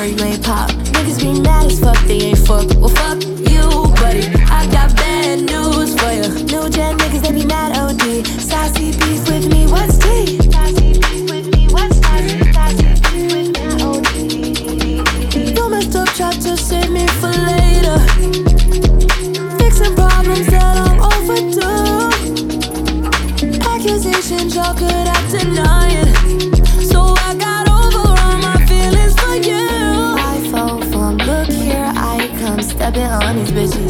cherry, you ain't pop. Niggas be mad as fuck, they ain't fuck. Well, fuck you, buddy. I got bad news for ya. New gen niggas, they be mad OD. Sassy beef with me, what's tea? Sassy beef with me, what's sassy? Sassy beef with me, OD. You messed up, tried to save me for later. Fixing problems that I'm overdue. Accusations y'all could have denied. So I got over all my feelings for you. I fall from look here, I come stepping on these bitches.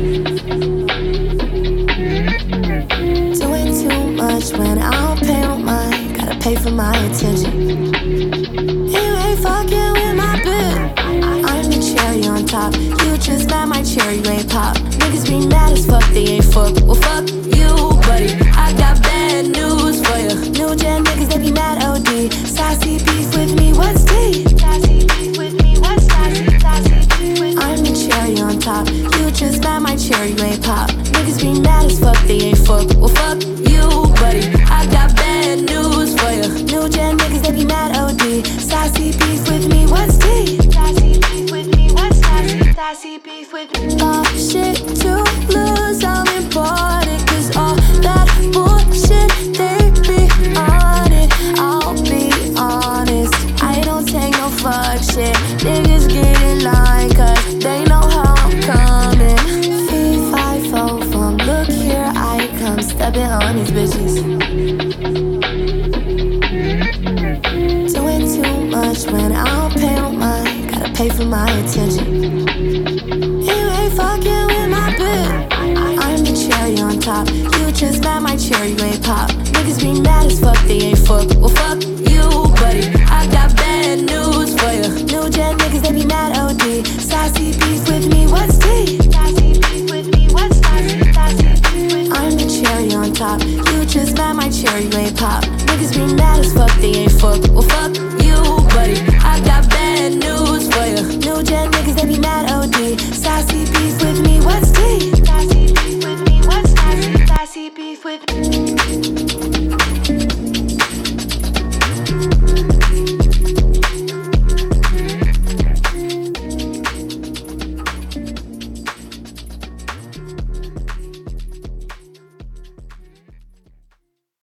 Doing too much when I don't pay no mind. Gotta pay for my attention. You ain't fucking with my boo. I'm the cherry on top. You just mad my cherry, you ain't pop. Niggas be mad as fuck, they ain't fuck. Well, fuck you, buddy. I got bad news for ya. New gen niggas, they be mad OD. Sassy beef with me, what's tea? Sassy beef with me, what's sassy? Sassy beef with me. I'm the cherry on top. You just mad my cherry, you ain't pop. Niggas be mad as fuck, they ain't fuck. Well, fuck you, buddy. I got bad news for ya. New gen niggas, they be mad OD. Sassy beef with me, what's tea? Sassy beef with me, what's sassy? Sassy beef with me. Oh, shit to lose, I'm important. Cause all that bullshit, they be on it. I'll be honest, I don't take no fuck shit. Niggas get in line cause they know how I'm coming. Fee-fi-fo from look here, I come stepping on these bitches. Doing too much when I don't pay no mind. Gotta pay for my attention. You ain't fucking with my boo. I'm the cherry on top. You just mad my cherry, you ain't pop. Niggas be mad as fuck, they ain't fuck. Well, fuck you, buddy. I got bad news for ya. New gen niggas, they be mad OD. Sassy beef with me, what's tea? Sassy beef with me, what's sassy? Sassy beef with me. I'm the cherry on top. You just mad my cherry, you ain't pop. Niggas be mad as fuck, they ain't fuck. Well, fuck